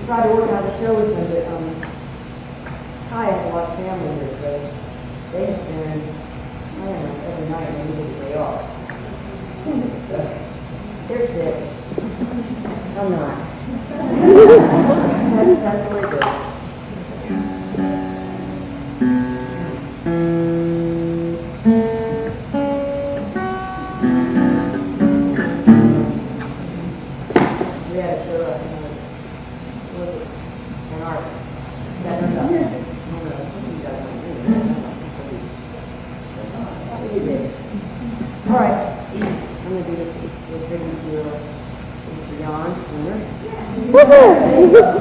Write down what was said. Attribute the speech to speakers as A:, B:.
A: try to organize a show with them, but Kai has a lot of family here, so they spend, I don't know, every night and maybe the day off. So, they're sick. I'm not. That's really good. We had a show up in our, all right, I'm going to do this with Jan. Woohoo!